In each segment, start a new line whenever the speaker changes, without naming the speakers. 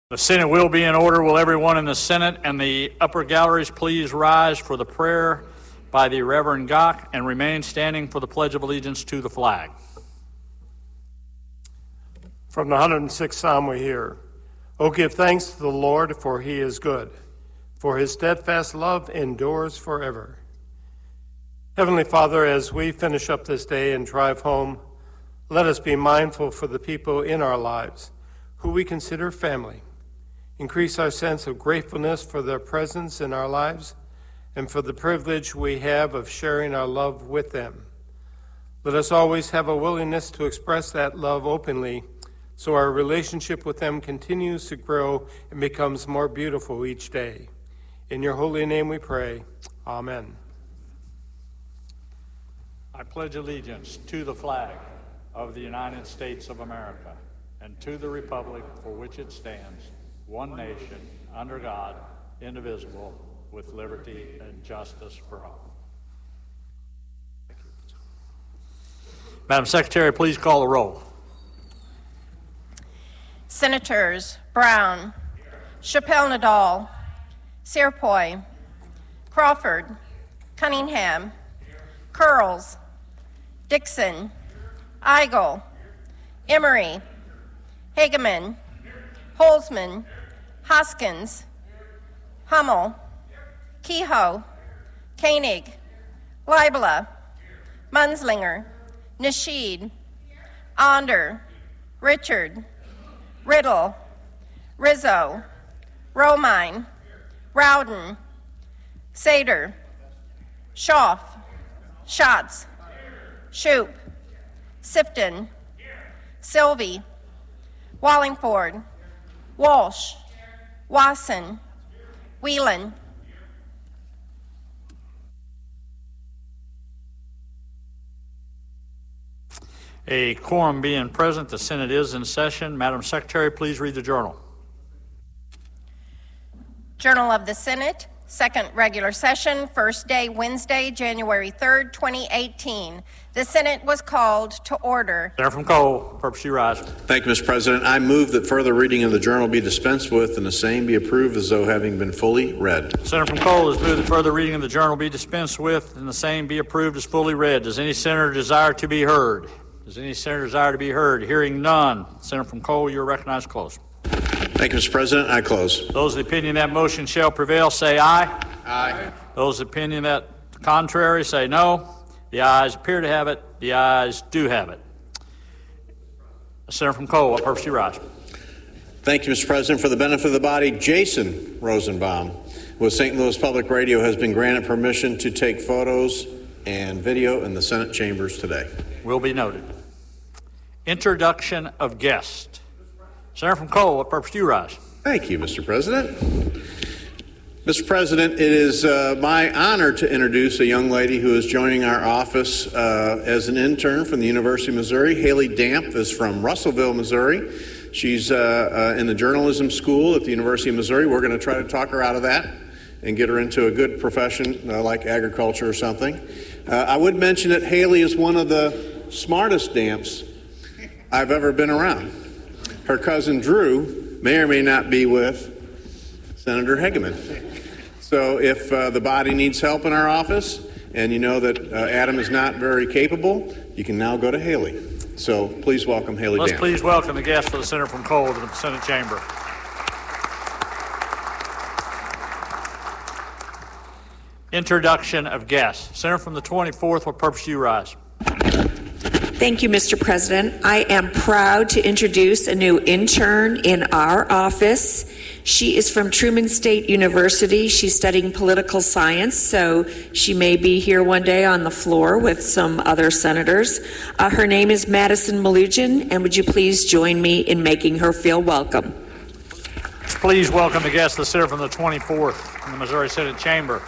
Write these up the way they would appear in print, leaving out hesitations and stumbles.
The Senate will be in order. Will everyone in the Senate and the upper galleries please rise for the prayer by the Reverend Gach and remain standing for the Pledge of Allegiance to the flag.
From the 106th Psalm we hear, "O give thanks to the Lord, for he is good, for his steadfast love endures forever." Heavenly Father, as we finish up this day and drive home, let us be mindful for the people in our lives who we consider family. Increase our sense of gratefulness for their presence in our lives and for the privilege we have of sharing our love with them. Let us always have a willingness to express that love openly so our relationship with them continues to grow and becomes more beautiful each day. In your holy name we pray. Amen.
I pledge allegiance to the flag of the United States of America and to the republic for which it stands, one nation, under God, indivisible, with liberty and justice for all. Thank you. Madam Secretary, please call the roll.
Senators Brown, Chappelle-Nadal, Searpoy, Crawford, Cunningham, Curls, Dixon, Eigel, Emery, Hageman, Holzman, Hoskins, Hummel, Kehoe, Koenig, Leibler, Munslinger, Nasheed, Onder, Richard, Riddle, Rizzo, Romine, Rowden, Sater, Schaaf, Schatz, Shoup, Sifton, Sylvie, Wallingford, Walsh, Wasson, Whelan.
A quorum being present, the Senate is in session. Madam Secretary, please read the journal.
Journal of the Senate, second regular session, first day, Wednesday, January 3rd, 2018. The Senate was called to order.
Senator from Cole, purpose you rise.
Thank you, Mr. President. I move that further reading of the journal be dispensed with and the same be approved as though having been fully read.
Senator from Cole has moved that further reading of the journal be dispensed with and the same be approved as fully read. Does any senator desire to be heard? Does any senator desire to be heard? Hearing none. Senator from Cole, you're recognized. Close.
Thank you, Mr. President. I close.
Those of the opinion that motion shall prevail say aye.
Aye.
Those of the opinion that contrary say no. The ayes appear to have it. The ayes do have it. Senator from Cole, what purpose do you rise?
Thank you, Mr. President. For the benefit of the body, Jason Rosenbaum with St. Louis Public Radio has been granted permission to take photos and video in the Senate chambers today.
Will be noted. Introduction of guest. Senator from Cole, what purpose do you rise?
Thank you, Mr. President. Mr. President, it is my honor to introduce a young lady who is joining our office as an intern from the University of Missouri. Haley Damp is from Russellville, Missouri. She's in the journalism school at the University of Missouri. We're going to try to talk her out of that and get her into a good profession like agriculture or something. I would mention that Haley is one of the smartest Damps I've ever been around. Her cousin Drew may or may not be with Senator Hageman. So if the body needs help in our office and you know that Adam is not very capable, you can now go to Haley. So please welcome Haley Damp.
Let's please welcome the guest for the Senator from Cole to the Senate chamber. Introduction of guests. Senator from the 24th, what purpose do you rise?
Thank you, Mr. President. I am proud to introduce a new intern in our office. She is from Truman State University. She's studying political science, so she may be here one day on the floor with some other senators. Her name is Madison Malugin, and would you please join me in making her feel welcome?
Please welcome the guest, the Senator from the 24th in the Missouri Senate chamber.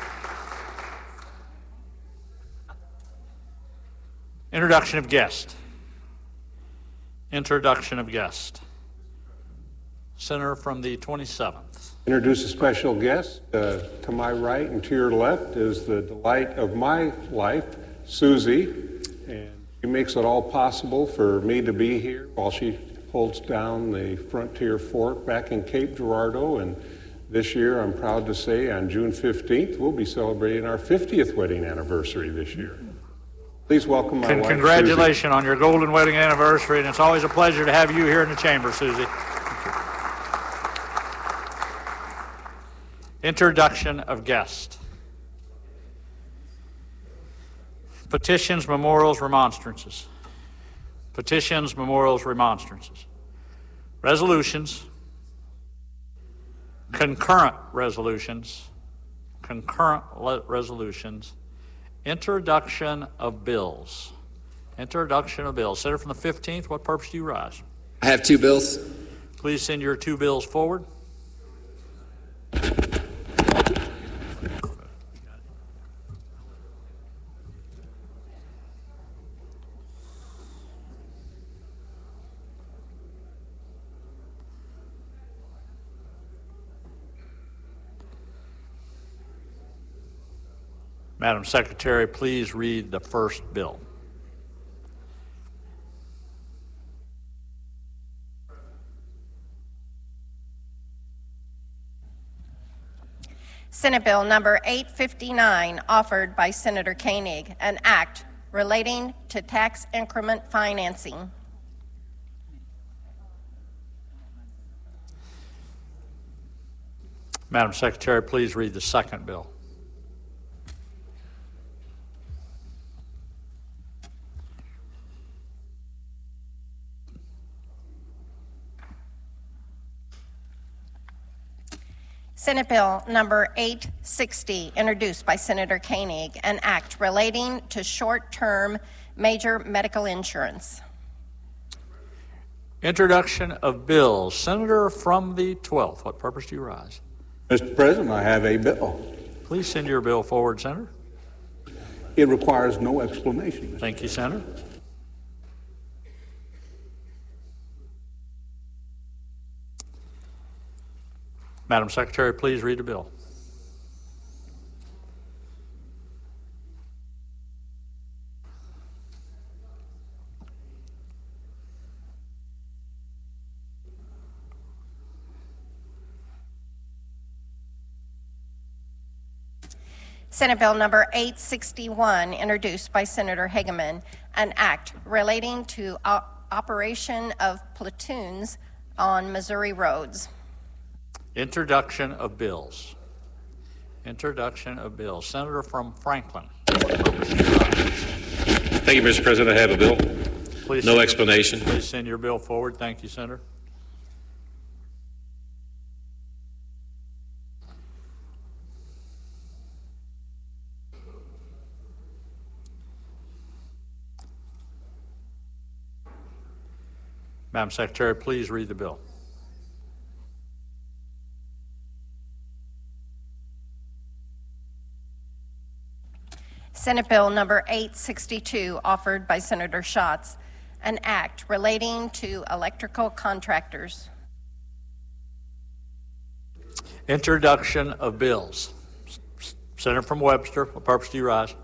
Introduction of guest. Introduction of guest. Senator from the 27th.
Introduce a special guest. To my right and to your left is the delight of my life, Susie, and she makes it all possible for me to be here while she holds down the Frontier Fort back in Cape Girardeau. And this year, I'm proud to say, on June 15th, we'll be celebrating our 50th wedding anniversary this year. Please welcome my wife,
Congratulations
Susie.
on your golden wedding anniversary, and it's always a pleasure to have you here in the chamber, Susie. Introduction of guests. Petitions, memorials, remonstrances. Petitions, memorials, remonstrances. Resolutions. Concurrent resolutions. Introduction of bills. Introduction of bills. Senator from the 15th, what purpose do you rise?
I have 2 bills.
Please send your 2 bills forward. Madam Secretary, please read the first bill.
Senate Bill number 859, offered by Senator Koenig, an act relating to tax increment financing.
Madam Secretary, please read the second bill.
Senate Bill number 860, introduced by Senator Koenig, an act relating to short-term major medical insurance.
Introduction of bills. Senator from the 12th, what purpose do you rise?
Mr. President, I have a bill.
Please send your bill forward, Senator.
It requires no explanation.
Thank you, Senator. Madam Secretary, please read the bill.
Senate Bill number 861, introduced by Senator Hageman, an act relating to operation of platoons on Missouri roads.
Introduction of bills. Introduction of bills. Senator from Franklin.
Thank you, Mr. President. I have a bill.
Please
No explanation.
Please send your bill forward. Thank you, Senator. Madam Secretary, please read the bill.
Senate Bill number 862, offered by Senator Schatz, an act relating to electrical contractors.
Introduction of bills. Senator from Webster, what purpose do you rise?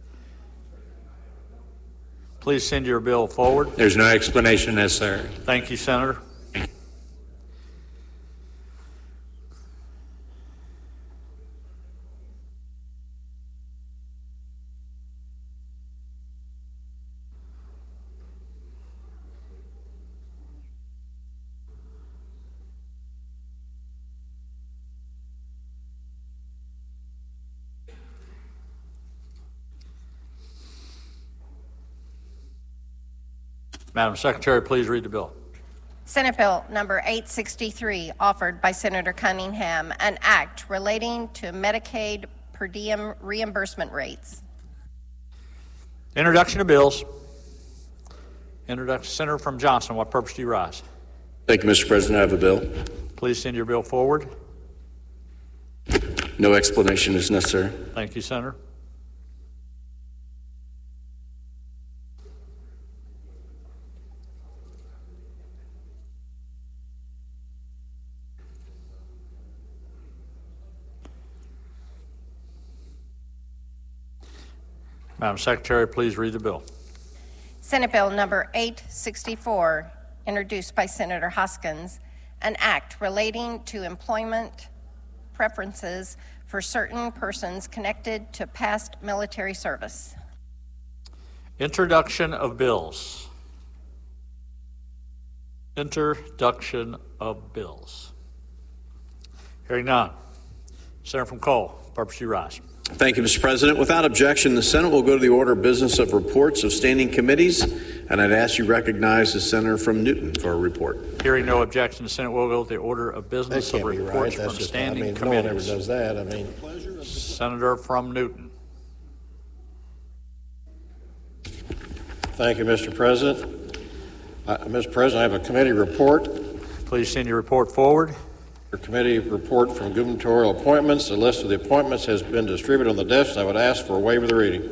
Please send your bill forward.
There's no explanation necessary.
Thank you, Senator. Madam Secretary, please read the bill.
Senate Bill number 863, offered by Senator Cunningham, an act relating to Medicaid per diem reimbursement rates.
Introduction of bills. Introduction. Senator from Johnson, what purpose do you rise?
Thank you, Mr. President. I have a bill.
Please send your bill forward.
No explanation is necessary.
Thank you, Senator. Madam Secretary, please read the bill.
Senate Bill number 864, introduced by Senator Hoskins, an act relating to employment preferences for certain persons connected to past military service.
Introduction of bills. Introduction of bills. Hearing none. Senator from Cole, purpose you rise.
Thank you, Mr. President. Without objection, the Senate will go to the order of business of reports of standing committees, and I'd ask you recognize the Senator from Newton for a report.
Hearing no objection, the Senate will go to the order of business of reports from standing committees.
No one ever does that.
Senator from Newton.
Thank you, Mr. President. Mr. President, I have a committee report.
Please send your report forward.
Your committee report from gubernatorial appointments. The list of the appointments has been distributed on the desk. I would ask for a waiver of the reading.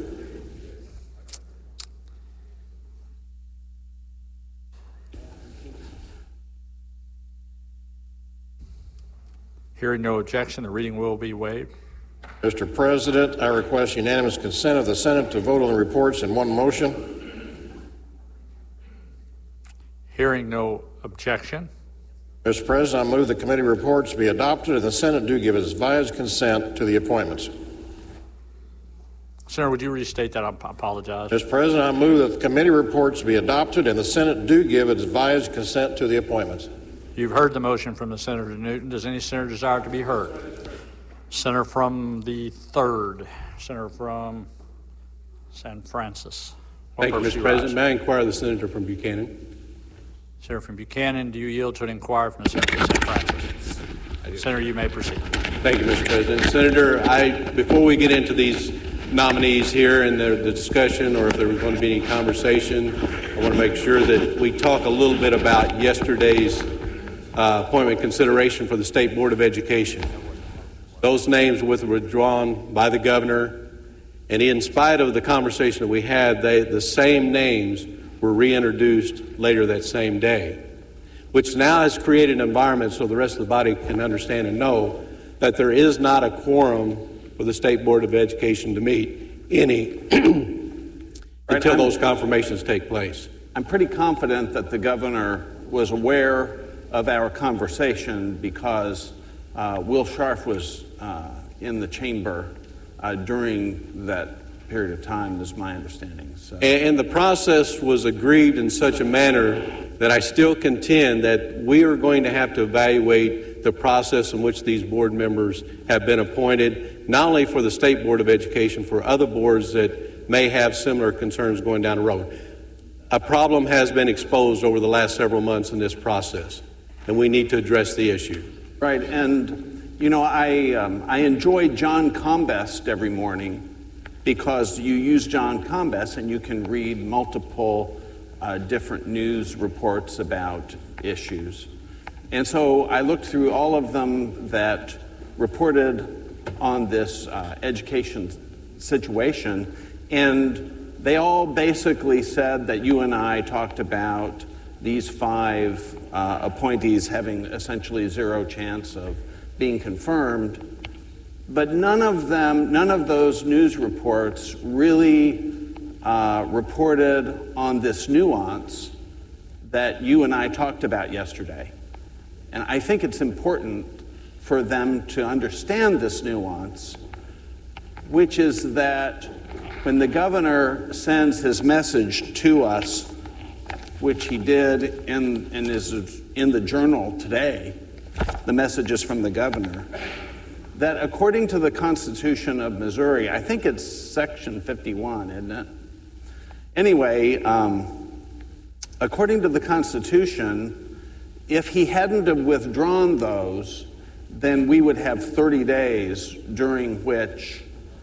Hearing no objection, the reading will be waived.
Mr. President, I request unanimous consent of the Senate to vote on the reports in one motion.
Hearing no objection.
Mr. President, I move the committee reports be adopted and the Senate do give its advised consent to the appointments.
Senator, would you restate that? I apologize.
Mr. President, I move that the committee reports be adopted and the Senate do give its advised consent to the appointments.
You've heard the motion from the Senator Newton. Does any senator desire to be heard? Senator from the 3rd. Senator from San Francisco.
Thank you, Mr. President. May I inquire the Senator from Buchanan?
Senator from Buchanan, do you yield to an inquiry from the Senator from San Francisco? Senator, you may proceed.
Thank you, Mr. President. Senator, before we get into these nominees here and the discussion, or if there was going to be any conversation, I want to make sure that we talk a little bit about yesterday's appointment consideration for the State Board of Education. Those names were withdrawn by the governor, and in spite of the conversation that we had, the same names were reintroduced later that same day, which now has created an environment so the rest of the body can understand and know that there is not a quorum for the State Board of Education to meet until those confirmations take place.
I'm pretty confident that the governor was aware of our conversation because Will Scharf was in the chamber during that period of time, is my understanding. So.
And the process was agreed in such a manner that I still contend that we are going to have to evaluate the process in which these board members have been appointed, not only for the State Board of Education, for other boards that may have similar concerns going down the road. A problem has been exposed over the last several months in this process, and we need to address the issue.
Right, and you know, I enjoy John Combest every morning because you use John Combest and you can read multiple different news reports about issues. And so I looked through all of them that reported on this education situation, and they all basically said that you and I talked about these 5 appointees having essentially zero chance of being confirmed. But none of those news reports really reported on this nuance that you and I talked about yesterday. And I think it's important for them to understand this nuance, which is that when the governor sends his message to us, which he did and is in the Journal today, the messages from the governor, that according to the Constitution of Missouri, I think it's Section 51, isn't it? Anyway, according to the Constitution, if he hadn't have withdrawn those, then we would have 30 days during which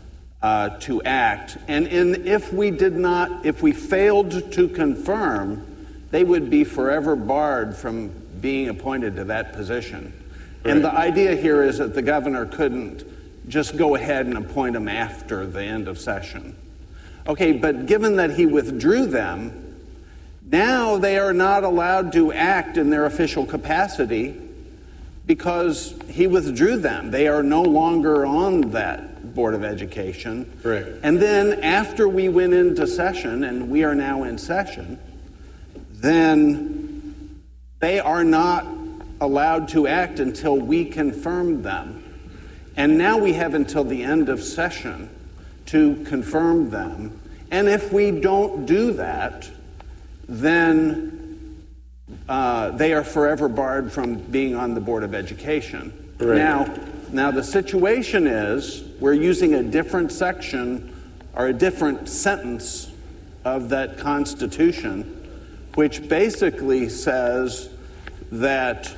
to act. And if we failed to confirm, they would be forever barred from being appointed to that position. Right. And the idea here is that the governor couldn't just go ahead and appoint them after the end of session. Okay, but given that he withdrew them, now they are not allowed to act in their official capacity because he withdrew them. They are no longer on that Board of Education.
Right.
And then after we went into session, and we are now in session, then They are not allowed to act until we confirm them. And now we have until the end of session to confirm them. And if we don't do that, then they are forever barred from being on the Board of Education. Right. Now the situation is we're using a different section or a different sentence of that Constitution, which basically says that,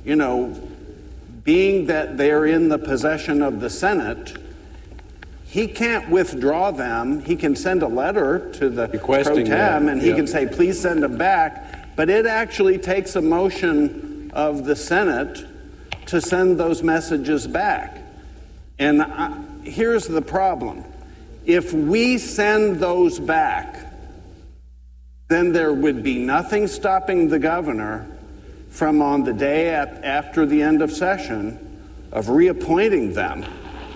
being that they're in the possession of the Senate, he can't withdraw them. He can send a letter to the pro tem, and he can say, please send them back. But it actually takes a motion of the Senate to send those messages back. And here's the problem. If we send those back, then there would be nothing stopping the governor from, on the day after the end of session, of reappointing them.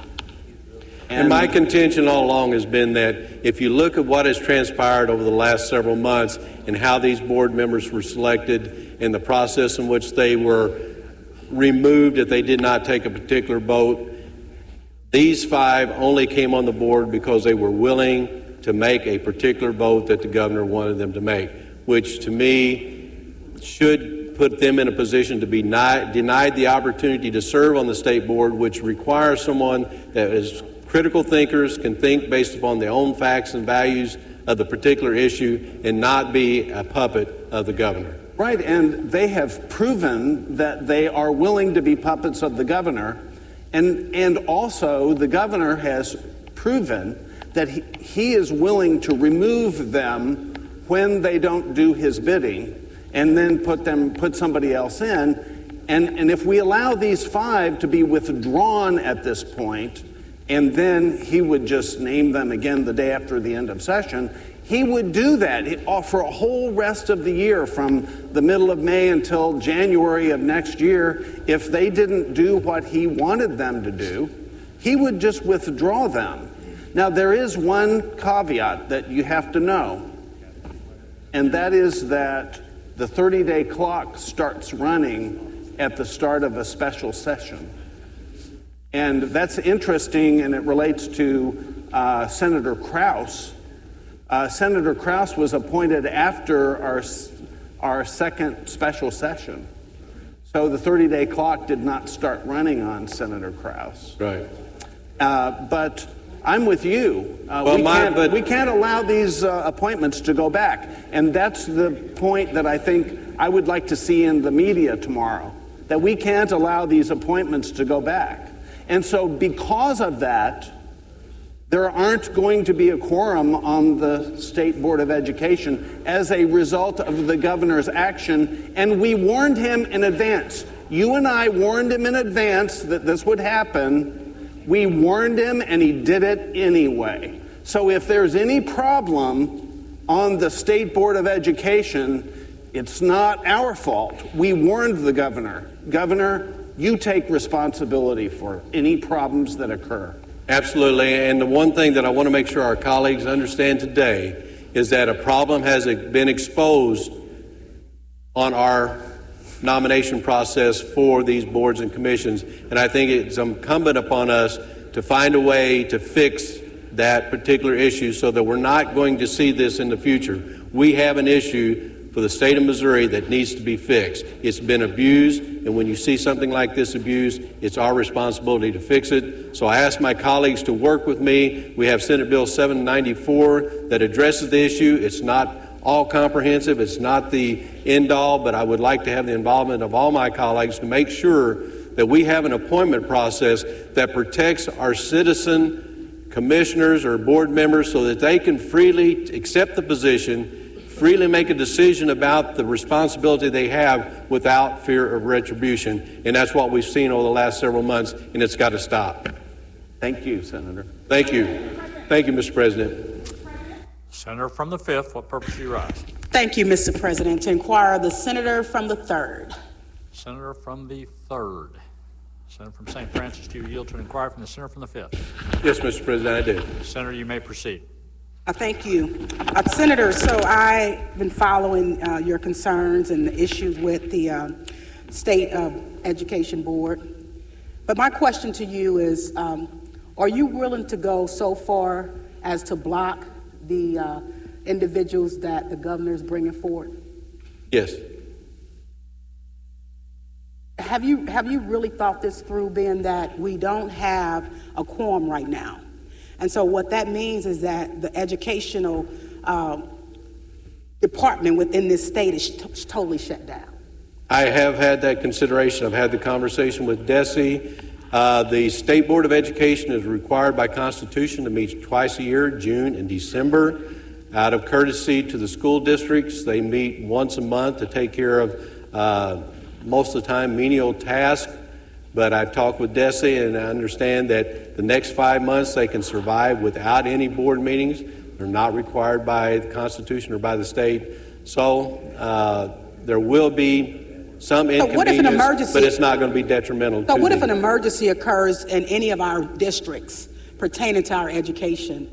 And my contention all along has been that if you look at what has transpired over the last several months and how these board members were selected and the process in which they were removed if they did not take a particular vote, these 5 only came on the board because they were willing to make a particular vote that the governor wanted them to make, which to me should put them in a position to be denied the opportunity to serve on the state board, which requires someone that is critical thinkers, can think based upon their own facts and values of the particular issue and not be a puppet of the governor.
Right, and they have proven that they are willing to be puppets of the governor, and also the governor has proven that he is willing to remove them when they don't do his bidding and then put somebody else in. And if we allow these 5 to be withdrawn at this point, and then he would just name them again the day after the end of session, he would do that for a whole rest of the year, from the middle of May until January of next year. If they didn't do what he wanted them to do, he would just withdraw them. Now, there is one caveat that you have to know, and that is that the 30-day clock starts running at the start of a special session. And that's interesting, and it relates to Senator Kraus. Senator Kraus was appointed after our second special session. So the 30-day clock did not start running on Senator Kraus.
Right.
But I'm with you. We can't allow these appointments to go back. And that's the point that I think I would like to see in the media tomorrow, that we can't allow these appointments to go back. And so because of that, there aren't going to be a quorum on the State Board of Education as a result of the governor's action. And we warned him in advance. You and I warned him in advance that this would happen. We warned him, and he did it anyway. So if there's any problem on the State Board of Education, it's not our fault. We warned the governor. Governor, you take responsibility for any problems that occur.
Absolutely. And the one thing that I want to make sure our colleagues understand today is that a problem has been exposed on our nomination process for these boards and commissions. And I think it's incumbent upon us to find a way to fix that particular issue so that we're not going to see this in the future. We have an issue for the state of Missouri that needs to be fixed. It's been abused, and when you see something like this abused, it's our responsibility to fix it. So I ask my colleagues to work with me. We have Senate Bill 794 that addresses the issue. It's not all comprehensive, it's not the end all, but I would like to have the involvement of all my colleagues to make sure that we have an appointment process that protects our citizen commissioners or board members so that they can freely accept the position, freely make a decision about the responsibility they have without fear of retribution. And that's what we've seen over the last several months, and it's got to stop.
Thank you, Senator.
Thank you. Thank you, Mr. President.
Senator from the 5th, what purpose do you rise?
Thank you, Mr. President. To inquire the senator from the 3rd.
Senator from the 3rd. Senator from St. Francis, do you yield to inquire from the senator from the 5th?
Yes, Mr. President, I do.
Senator, you may proceed.
Thank you. Senator, so I've been following your concerns and the issues with the State Education Board. But my question to you is, are you willing to go so far as to block the individuals that the governor is bringing forward?
Yes.
Have you really thought this through, being that we don't have a quorum right now? And so what that means is that the educational department within this state is totally shut down.
I have had that consideration. I've had the conversation with DESE. The State Board of Education is required by Constitution to meet twice a year, June and December. Out of courtesy to the school districts, they meet once a month to take care of most of the time menial tasks. But I've talked with DESE, and I understand that the next 5 months they can survive without any board meetings. They're not required by the Constitution or by the state. So there will be some inconvenience, but it's not going to be detrimental.
So what if an emergency occurs in any of our districts pertaining to our education?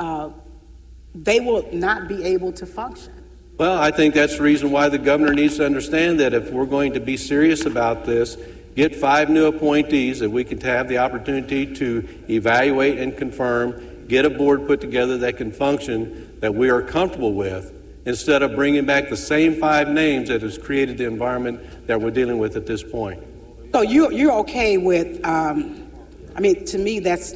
They will not be able to function.
Well, I think that's the reason why the governor needs to understand that if we're going to be serious about this, get 5 new appointees that we can have the opportunity to evaluate and confirm, get a board put together that can function, that we are comfortable with, instead of bringing back the same 5 names that has created the environment that we're dealing with at this point.
So you're okay with, to me, that's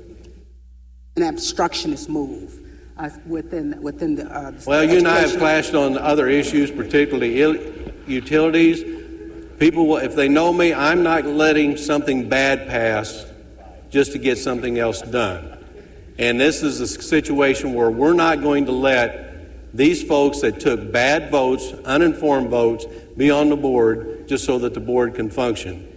an obstructionist move within the
well, you and I have clashed on other issues, particularly utilities. People will, if they know me, I'm not letting something bad pass just to get something else done. And this is a situation where we're not going to let these folks that took bad votes, uninformed votes, be on the board just so that the board can function.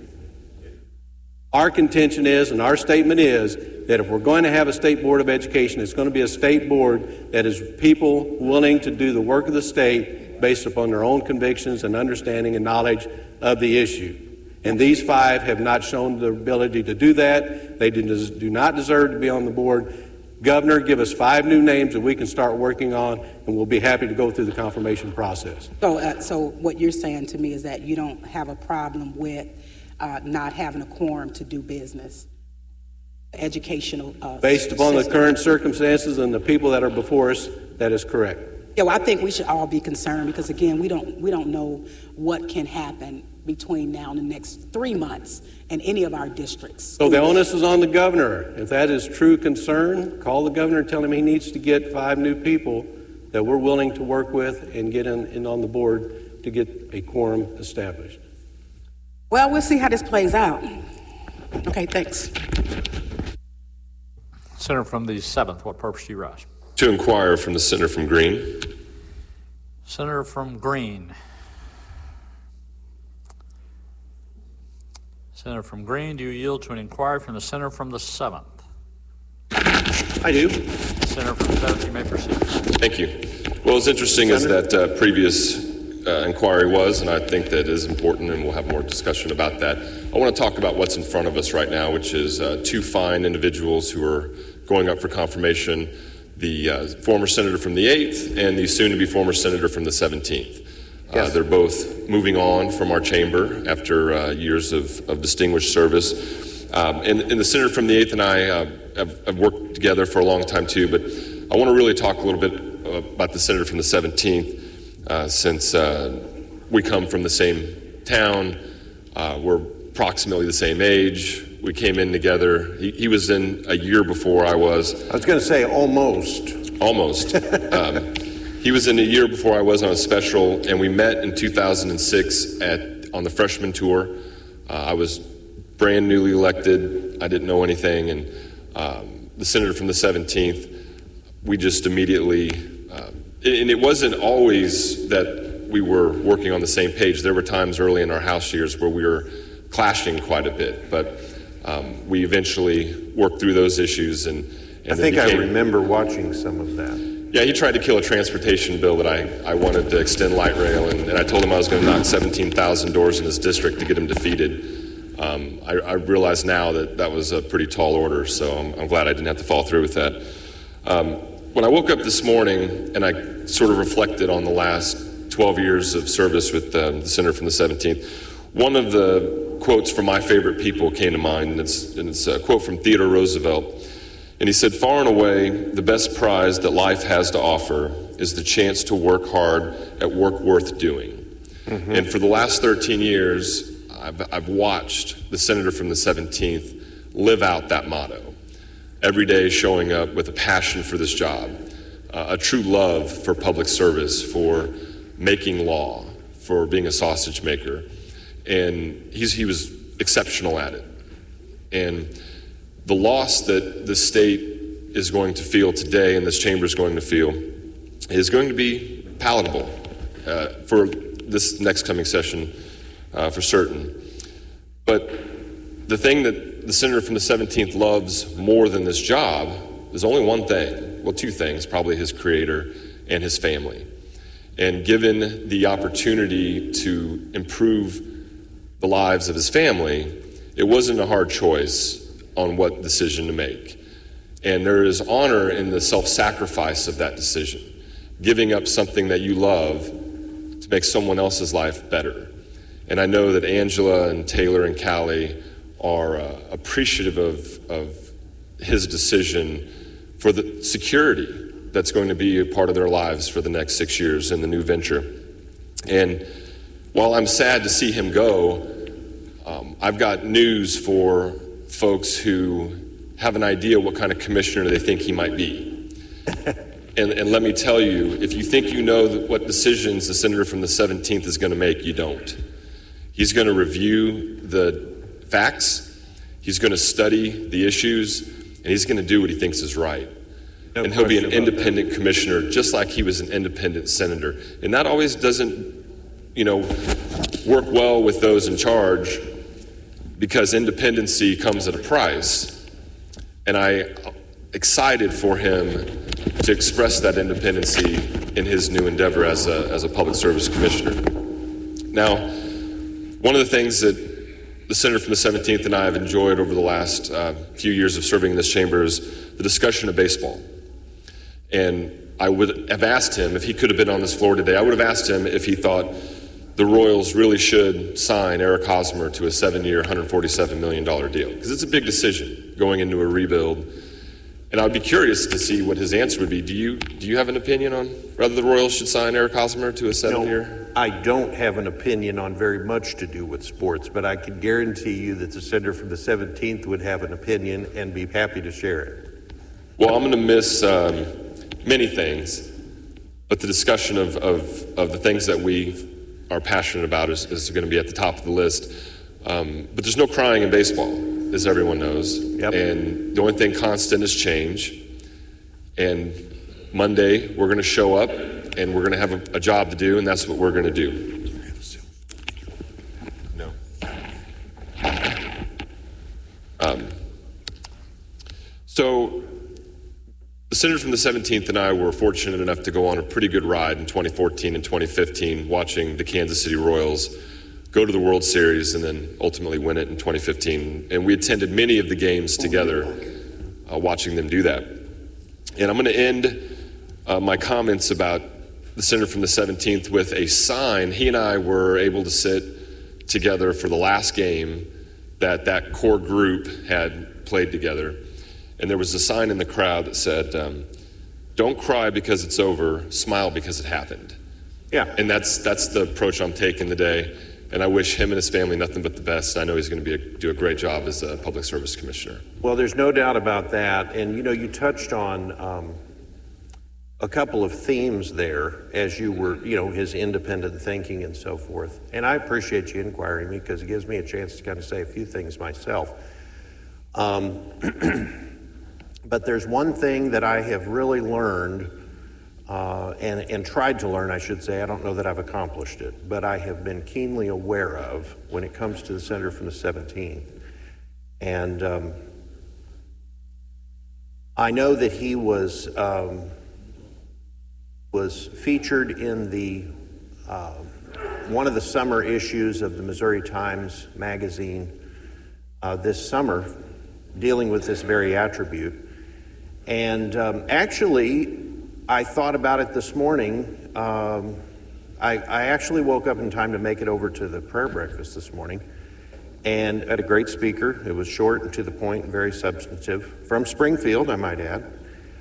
Our contention is, and our statement is, that if we're going to have a state board of education, it's going to be a state board that is people willing to do the work of the state based upon their own convictions and understanding and knowledge of the issue. And these 5 have not shown the ability to do that. They do not deserve to be on the board. Governor, give us 5 new names that we can start working on, and we'll be happy to go through the confirmation process.
So what you're saying to me is that you don't have a problem with not having a quorum to do business, educational
based upon the current circumstances and the people that are before us. That is correct.
Yeah, well, I think we should all be concerned because, again, we don't know what can happen between now and the next 3 months in any of our districts.
So the onus is on the governor. If that is true concern, call the governor and tell him he needs to get 5 new people that we're willing to work with and get in on the board to get a quorum established.
Well, we'll see how this plays out. Okay, thanks.
Senator from the 7th, what purpose do you rise?
To inquire from the senator from Green.
Senator from Green. Senator from Green, do you yield to an inquiry from the senator from the 7th?
I do.
Senator from the 7th, you may proceed.
Thank you. Well, as interesting as that previous inquiry was, and I think that is important, and we'll have more discussion about that. I want to talk about what's in front of us right now, which is 2 fine individuals who are going up for confirmation, the former senator from the 8th and the soon-to-be former senator from the 17th. Yes. They're both moving on from our chamber after years of distinguished service. And the senator from the 8th and I have worked together for a long time too, but I want to really talk a little bit about the senator from the 17th since we come from the same town. We're approximately the same age. We came in together. He was in a year before I was.
I was going to say almost.
Almost. He was in a year before I was on a special, and we met in 2006 on the freshman tour. I was brand newly elected. I didn't know anything, and the senator from the 17th, we just immediately, and it wasn't always that we were working on the same page. There were times early in our House years where we were clashing quite a bit, but we eventually worked through those issues. And
I think I remember watching some of that.
Yeah, he tried to kill a transportation bill that I wanted to extend light rail, and I told him I was going to knock 17,000 doors in his district to get him defeated. I realize now that was a pretty tall order, so I'm glad I didn't have to follow through with that. when I woke up this morning and I sort of reflected on the last 12 years of service with the Senator from the 17th, one of the quotes from my favorite people came to mind, and it's a quote from Theodore Roosevelt. And he said, "Far and away, the best prize that life has to offer is the chance to work hard at work worth doing." Mm-hmm. And for the last 13 years, I've watched the Senator from the 17th live out that motto. Every day showing up with a passion for this job, a true love for public service, for making law, for being a sausage maker. And he was exceptional at it. And the loss that the state is going to feel today and this chamber is going to feel is going to be palatable for this next coming session for certain. But the thing that the Senator from the 17th loves more than this job is only one thing. Well, two things, probably his creator and his family. And given the opportunity to improve the lives of his family, it wasn't a hard choice on what decision to make. And there is honor in the self-sacrifice of that decision, giving up something that you love to make someone else's life better. And I know that Angela and Taylor and Callie are appreciative of his decision for the security that's going to be a part of their lives for the next 6 years in the new venture. And while I'm sad to see him go, I've got news for folks who have an idea what kind of commissioner they think he might be. And let me tell you, if you think you know what decisions the Senator from the 17th is going to make, you don't. He's going to review the facts, he's going to study the issues, and he's going to do what he thinks is right. No, and he'll be an independent commissioner, just like he was an independent senator. And that always doesn't, work well with those in charge, because independency comes at a price. And I'm excited for him to express that independency in his new endeavor as a public service commissioner. Now, one of the things that the Senator from the 17th and I have enjoyed over the last few years of serving in this chamber is the discussion of baseball. And I would have asked him, if he could have been on this floor today, I would have asked him if he thought the Royals really should sign Eric Hosmer to a 7-year, $147 million deal. Because it's a big decision going into a rebuild. And I'd be curious to see what his answer would be. Do you have an opinion on whether the Royals should sign Eric Hosmer to a 7-year?
No, I don't have an opinion on very much to do with sports, but I can guarantee you that the Senator from the 17th would have an opinion and be happy to share it.
Well, I'm going to miss many things, but the discussion of the things that we are passionate about is going to be at the top of the list. But there's no crying in baseball, as everyone knows. Yep. And the only thing constant is change. And Monday, we're going to show up, and we're going to have a job to do, and that's what we're going to do. No. So the Senator from the 17th and I were fortunate enough to go on a pretty good ride in 2014 and 2015, watching the Kansas City Royals go to the World Series and then ultimately win it in 2015. And we attended many of the games together, watching them do that. And I'm going to end my comments about the Senator from the 17th with a sign. He and I were able to sit together for the last game that core group had played together. And there was a sign in the crowd that said, "Don't cry because it's over, smile because it happened."
Yeah.
And that's the approach I'm taking today. And I wish him and his family nothing but the best. I know he's going to do a great job as a public service commissioner.
Well, there's no doubt about that. And, you touched on a couple of themes there as you were, his independent thinking and so forth. And I appreciate you inquiring me because it gives me a chance to kind of say a few things myself. But there's one thing that I have really learned and tried to learn, I should say. I don't know that I've accomplished it, but I have been keenly aware of when it comes to the Senator from the 17th. And I know that he was featured in the one of the summer issues of the Missouri Times magazine this summer, dealing with this very attribute. And actually, I thought about it this morning. I actually woke up in time to make it over to the prayer breakfast this morning, and had a great speaker. It was short and to the point and very substantive, from Springfield, I might add.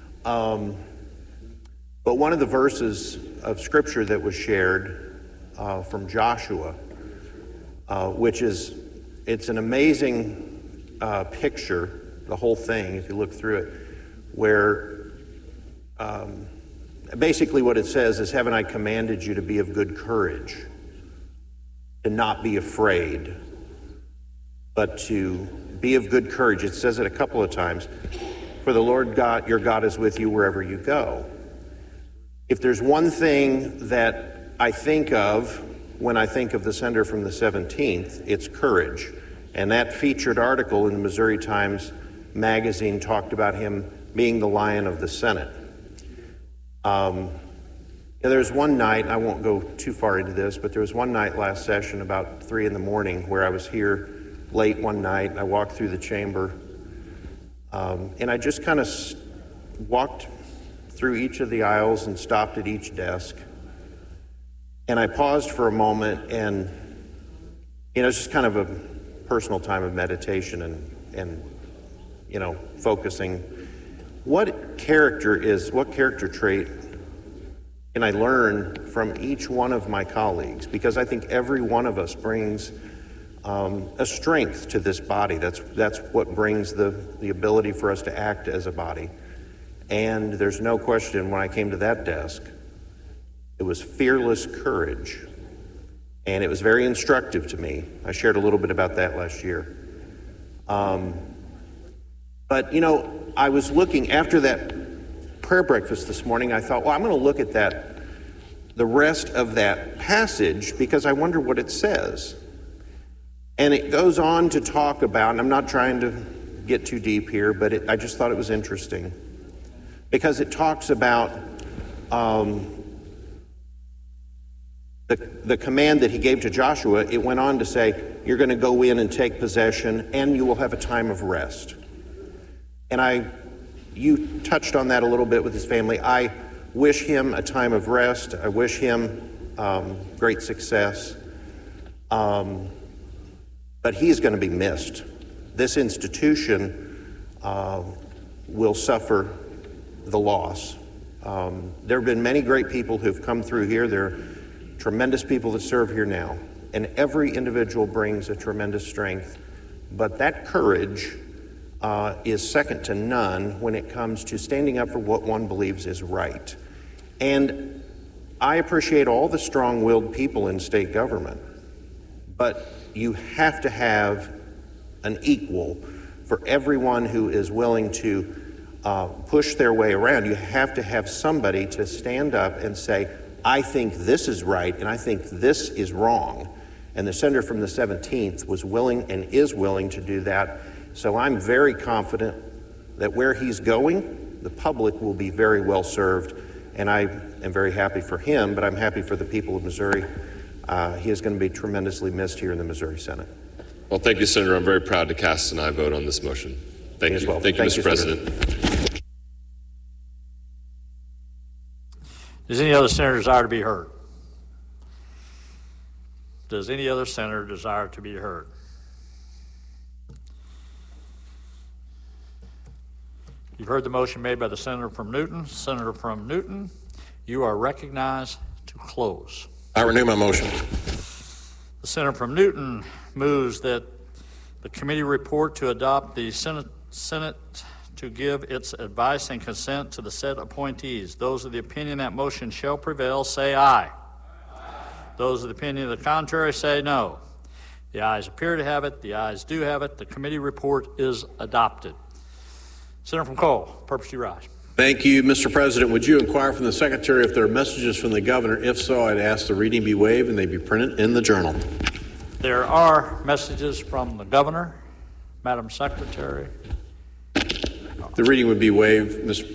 But one of the verses of Scripture that was shared from Joshua, which is, it's an amazing picture, the whole thing, if you look through it, where basically what it says is, haven't I commanded you to be of good courage, to not be afraid, but to be of good courage. It says it a couple of times. For the Lord God, your God, is with you wherever you go. If there's one thing that I think of when I think of the senator from the 17th, it's courage. And that featured article in the Missouri Times magazine talked about him being the lion of the Senate. There's one night, I won't go too far into this, but there was one night last session about 3 in the morning where I was here late one night, and I walked through the chamber, and I just kind of walked through each of the aisles and stopped at each desk. And I paused for a moment, and it's just kind of a personal time of meditation and focusing. What character trait can I learn from each one of my colleagues? Because I think every one of us brings a strength to this body. That's what brings the ability for us to act as a body. And there's no question, when I came to that desk, it was fearless courage. And it was very instructive to me. I shared a little bit about that last year. But I was looking after that prayer breakfast this morning. I thought, well, I'm going to look at the rest of that passage, because I wonder what it says. And it goes on to talk about, and I'm not trying to get too deep here, but I just thought it was interesting, because it talks about the command that he gave to Joshua. It went on to say, you're going to go in and take possession, and you will have a time of rest. And you touched on that a little bit with his family. I wish him a time of rest. I wish him great success. But he's going to be missed. This institution will suffer the loss. There have been many great people who've come through here. There are tremendous people that serve here now. And every individual brings a tremendous strength. But that courage is second to none when it comes to standing up for what one believes is right. And I appreciate all the strong-willed people in state government, but you have to have an equal for everyone who is willing to push their way around. You have to have somebody to stand up and say, I think this is right and I think this is wrong. And the senator from the 17th was willing and is willing to do that. So I'm very confident that where he's going, the public will be very well served. And I am very happy for him, but I'm happy for the people of Missouri. He is going to be tremendously missed here in the Missouri Senate.
Well, thank you, Senator. I'm very proud to cast an aye vote on this motion. Thank you.
Well.
Thank you, Mr. President.
Does any other senator desire to be heard? Does any other senator desire to be heard? You've heard the motion made by the senator from Newton. Senator from Newton, you are recognized to close.
I renew my motion.
The senator from Newton moves that the committee report to adopt the Senate to give its advice and consent to the said appointees. Those of the opinion that motion shall prevail, say aye. Those of the opinion of the contrary, say no. The ayes appear to have it. The ayes do have it. The committee report is adopted. Senator from Cole, purpose you rise.
Thank you, Mr. President. Would you inquire from the Secretary if there are messages from the Governor? If so, I'd ask the reading be waived and they be printed in the Journal.
There are messages from the Governor. Madam Secretary.
The reading would be waived, Mr.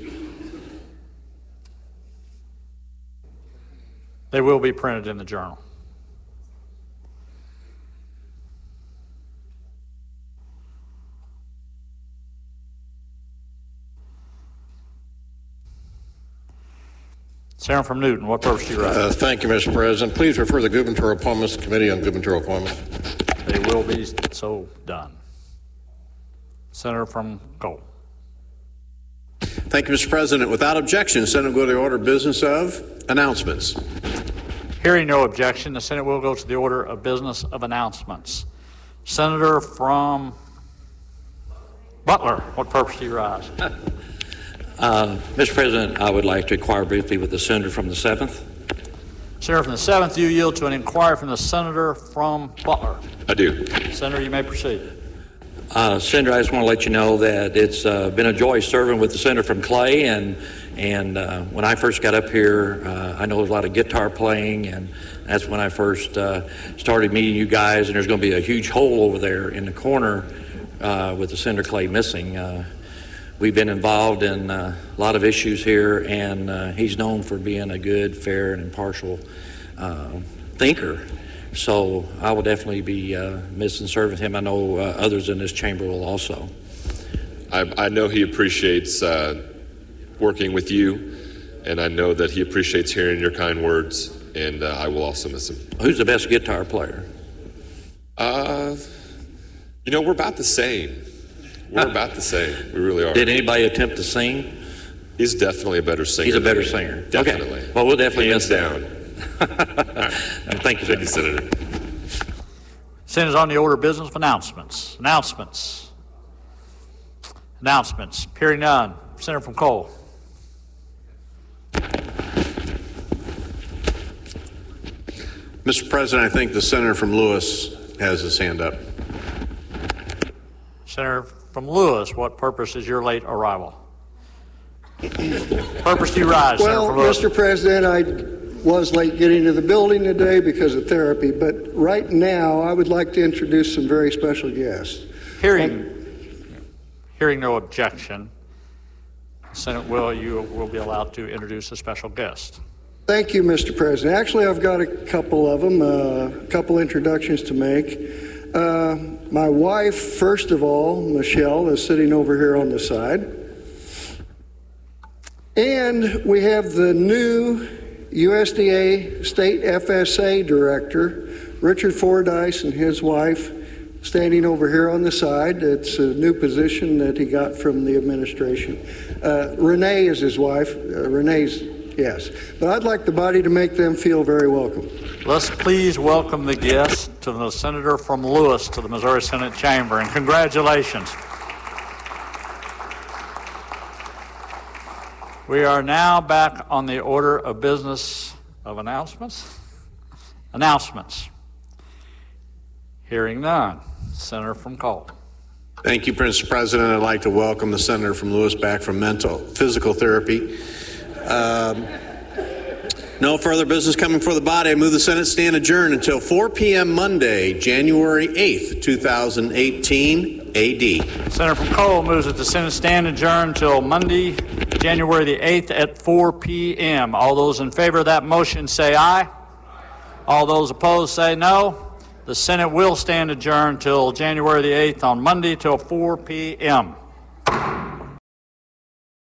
They will be printed in the Journal. Senator from Newton, what purpose do you rise?
Thank you, Mr. President. Please refer the gubernatorial appointments to the Committee on Gubernatorial Appointments.
They will be so done. Senator from Cole.
Thank you, Mr. President. Without objection, the Senate will go to the order of business of announcements.
Hearing no objection, the Senate will go to the order of business of announcements. Senator from Butler, what purpose do you rise?
Mr. President, I would like to inquire briefly with the senator from the 7th.
Senator from the 7th, you yield to an inquiry from the senator from Butler.
I do.
Senator, you may proceed.
Senator, I just want to let you know that it's been a joy serving with the senator from Clay, and when I first got up here, I know there's a lot of guitar playing, and that's when I first started meeting you guys, and there's going to be a huge hole over there in the corner with the Senator Clay missing. We've been involved in a lot of issues here, and he's known for being a good, fair, and impartial thinker. So I will definitely be missing serving him. I know others in this chamber will also.
I know he appreciates working with you, and I know that he appreciates hearing your kind words, and I will also miss him.
Who's the best guitar player?
We're about the same. We're about the same. We really are.
Did anybody attempt to sing?
He's definitely a better singer.
He's a better singer.
Definitely.
Okay. Well, we'll definitely
Hands
miss
down.
that. Thank you,
Senator.
Senator's on the order of business of announcements. Announcements. Hearing none. Senator from Cole.
Mr. President, I think the senator from Lewis has his hand up.
Senator from Lewis, what purpose is your late arrival? Purpose do you rise,
well,
Senator from Lewis?
Mr. President, I was late getting to the building today because of therapy, but right now I would like to introduce some very special guests.
Hearing no objection, Senate you will be allowed to introduce a special guest.
Thank you, Mr. President. Actually, I've got a couple of them, a couple introductions to make. My wife, first of all, Michelle, is sitting over here on the side. And we have the new USDA State FSA Director, Richard Fordyce, and his wife standing over here on the side. It's a new position that he got from the administration. Renee is his wife. Yes. But I'd like the body to make them feel very welcome.
Let's please welcome the guest to the Senator from Lewis to the Missouri Senate Chamber, and congratulations. We are now back on the order of business of announcements. Hearing none. Senator from Cole.
Thank you, Mr. President. I'd like to welcome the senator from Lewis back from physical therapy. No further business coming before the body. I move the Senate stand adjourned until 4 p.m. Monday, January 8th, 2018, AD.
Senator from Cole moves that the Senate stand adjourned until Monday, January the 8th at 4 p.m. All those in favor of that motion say aye. All those opposed say no. The Senate will stand adjourned till January the 8th on Monday till 4 p.m.